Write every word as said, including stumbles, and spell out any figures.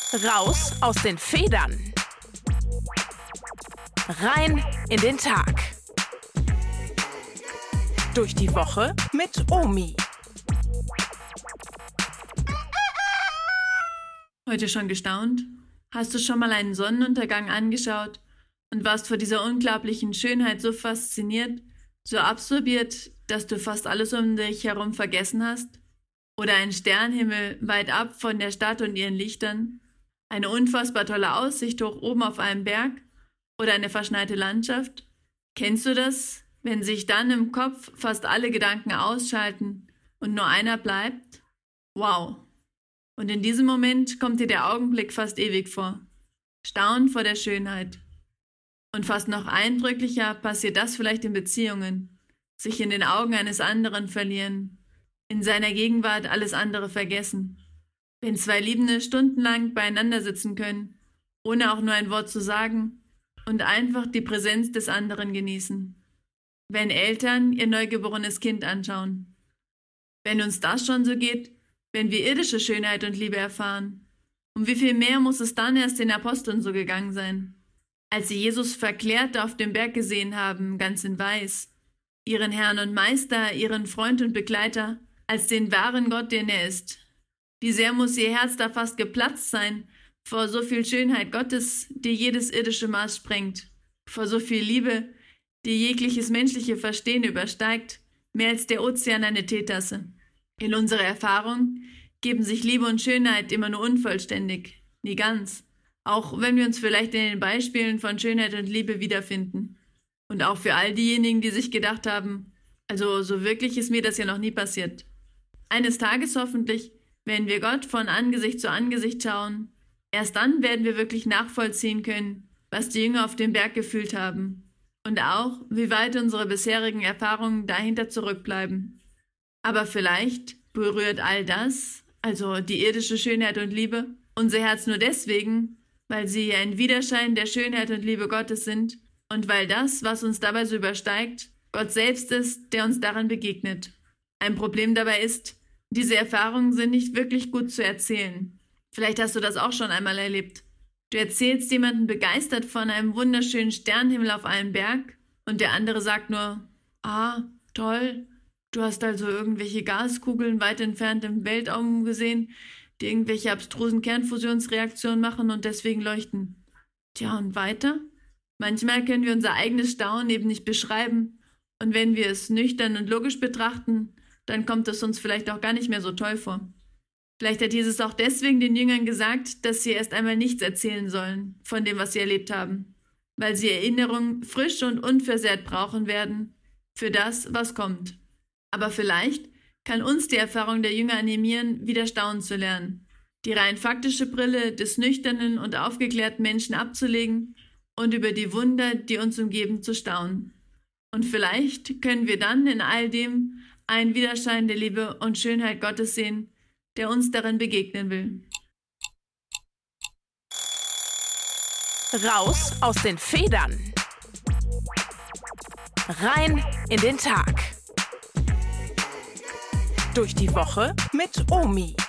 Raus aus den Federn. Rein in den Tag. Durch die Woche mit Omi. Heute schon gestaunt? Hast du schon mal einen Sonnenuntergang angeschaut und warst vor dieser unglaublichen Schönheit so fasziniert, so absorbiert, dass du fast alles um dich herum vergessen hast? Oder ein Sternenhimmel weit ab von der Stadt und ihren Lichtern? Eine unfassbar tolle Aussicht hoch oben auf einem Berg? Oder eine verschneite Landschaft? Kennst du das, wenn sich dann im Kopf fast alle Gedanken ausschalten und nur einer bleibt? Wow! Und in diesem Moment kommt dir der Augenblick fast ewig vor. Staunen vor der Schönheit. Und fast noch eindrücklicher passiert das vielleicht in Beziehungen. Sich in den Augen eines anderen verlieren. In seiner Gegenwart alles andere vergessen. Wenn zwei Liebende stundenlang beieinander sitzen können, ohne auch nur ein Wort zu sagen, und einfach die Präsenz des anderen genießen. Wenn Eltern ihr neugeborenes Kind anschauen. Wenn uns das schon so geht, wenn wir irdische Schönheit und Liebe erfahren, um wie viel mehr muss es dann erst den Aposteln so gegangen sein, als sie Jesus verklärt auf dem Berg gesehen haben, ganz in Weiß, ihren Herrn und Meister, ihren Freund und Begleiter, als den wahren Gott, den er ist. Wie sehr muss ihr Herz da fast geplatzt sein vor so viel Schönheit Gottes, die jedes irdische Maß sprengt, vor so viel Liebe, die jegliches menschliche Verstehen übersteigt, mehr als der Ozean eine Teetasse. In unserer Erfahrung geben sich Liebe und Schönheit immer nur unvollständig, nie ganz, auch wenn wir uns vielleicht in den Beispielen von Schönheit und Liebe wiederfinden. Und auch für all diejenigen, die sich gedacht haben, also so wirklich ist mir das ja noch nie passiert. Eines Tages hoffentlich, wenn wir Gott von Angesicht zu Angesicht schauen, erst dann werden wir wirklich nachvollziehen können, was die Jünger auf dem Berg gefühlt haben und auch, wie weit unsere bisherigen Erfahrungen dahinter zurückbleiben. Aber vielleicht berührt all das, also die irdische Schönheit und Liebe, unser Herz nur deswegen, weil sie ein Widerschein der Schönheit und Liebe Gottes sind und weil das, was uns dabei so übersteigt, Gott selbst ist, der uns daran begegnet. Ein Problem dabei ist, diese Erfahrungen sind nicht wirklich gut zu erzählen. Vielleicht hast du das auch schon einmal erlebt. Du erzählst jemandem begeistert von einem wunderschönen Sternenhimmel auf einem Berg und der andere sagt nur, ah, toll, du hast also irgendwelche Gaskugeln weit entfernt im Weltraum gesehen, die irgendwelche abstrusen Kernfusionsreaktionen machen und deswegen leuchten. Tja, und weiter? Manchmal können wir unser eigenes Staunen eben nicht beschreiben und wenn wir es nüchtern und logisch betrachten, dann kommt es uns vielleicht auch gar nicht mehr so toll vor. Vielleicht hat Jesus auch deswegen den Jüngern gesagt, dass sie erst einmal nichts erzählen sollen von dem, was sie erlebt haben, weil sie Erinnerung frisch und unversehrt brauchen werden für das, was kommt. Aber vielleicht kann uns die Erfahrung der Jünger animieren, wieder staunen zu lernen, die rein faktische Brille des nüchternen und aufgeklärten Menschen abzulegen und über die Wunder, die uns umgeben, zu staunen. Und vielleicht können wir dann in all dem einen Widerschein der Liebe und Schönheit Gottes sehen, der uns darin begegnen will. Raus aus den Federn. Rein in den Tag. Durch die Woche mit Omi.